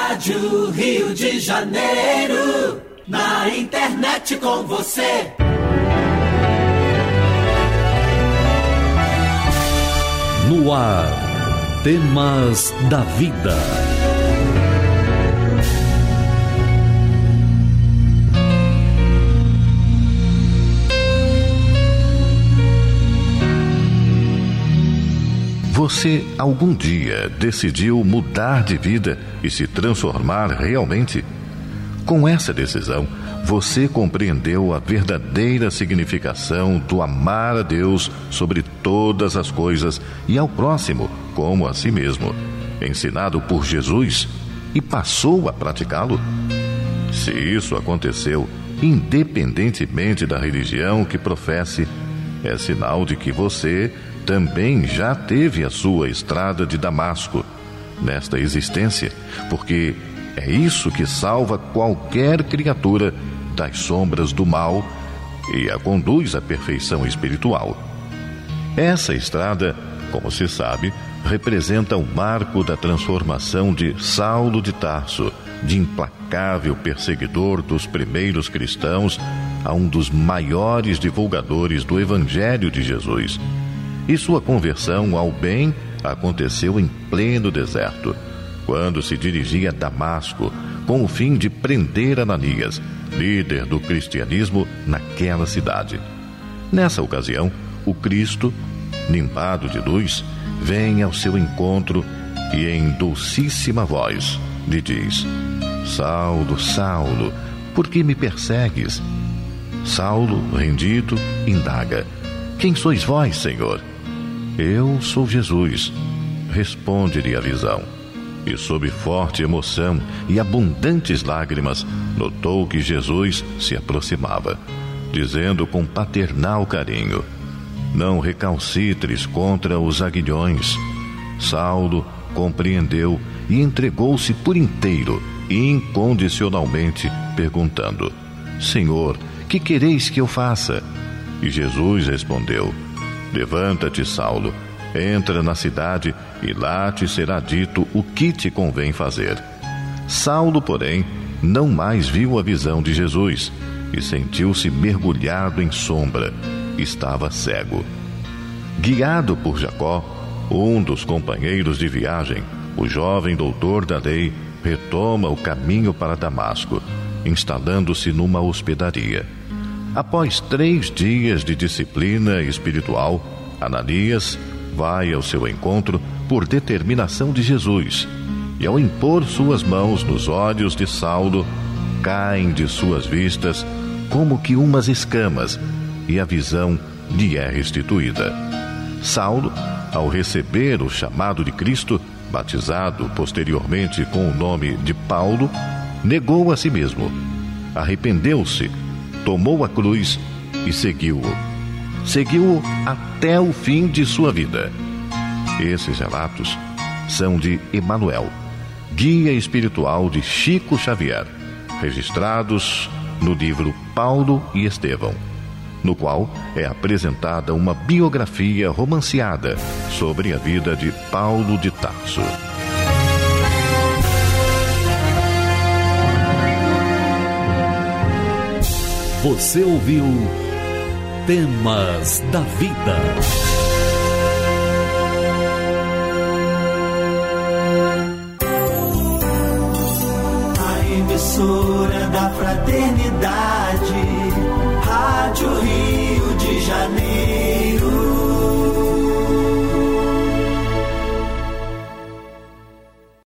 Rádio Rio de Janeiro, na internet com você. No ar, Temas da Vida. Você algum dia decidiu mudar de vida e se transformar realmente? Com essa decisão, você compreendeu a verdadeira significação do amar a Deus sobre todas as coisas e ao próximo como a si mesmo, ensinado por Jesus, e passou a praticá-lo? Se isso aconteceu, independentemente da religião que professe, é sinal de que você também já teve a sua estrada de Damasco nesta existência, porque é isso que salva qualquer criatura das sombras do mal e a conduz à perfeição espiritual. Essa estrada, como se sabe, representa o marco da transformação de Saulo de Tarso, de implacável perseguidor dos primeiros cristãos, a um dos maiores divulgadores do Evangelho de Jesus. E sua conversão ao bem aconteceu em pleno deserto, quando se dirigia a Damasco, com o fim de prender Ananias, líder do cristianismo naquela cidade. Nessa ocasião, o Cristo, nimbado de luz, vem ao seu encontro e, em docíssima voz, lhe diz: Saulo, Saulo, por que me persegues? Saulo, rendido, indaga: Quem sois vós, Senhor? Eu sou Jesus, responde-lhe a visão. E sob forte emoção e abundantes lágrimas, notou que Jesus se aproximava, dizendo com paternal carinho: Não recalcitres contra os aguilhões. Saulo compreendeu e entregou-se por inteiro, incondicionalmente, perguntando: Senhor, que quereis que eu faça? E Jesus respondeu: Levanta-te, Saulo, entra na cidade e lá te será dito o que te convém fazer. Saulo, porém, não mais viu a visão de Jesus e sentiu-se mergulhado em sombra. Estava cego. Guiado por Jacó, um dos companheiros de viagem, o jovem doutor da lei retoma o caminho para Damasco, instalando-se numa hospedaria. Após 3 dias de disciplina espiritual, Ananias vai ao seu encontro por determinação de Jesus, e ao impor suas mãos nos olhos de Saulo, caem de suas vistas como que umas escamas, e a visão lhe é restituída. Saulo, ao receber o chamado de Cristo, batizado posteriormente com o nome de Paulo, negou a si mesmo, arrependeu-se, tomou a cruz e seguiu-o. Seguiu-o até o fim de sua vida. Esses relatos são de Emanuel, guia espiritual de Chico Xavier, registrados no livro Paulo e Estevão, no qual é apresentada uma biografia romanceada sobre a vida de Paulo de Tarso. Você ouviu Temas da Vida. A emissora da fraternidade, Rádio Rio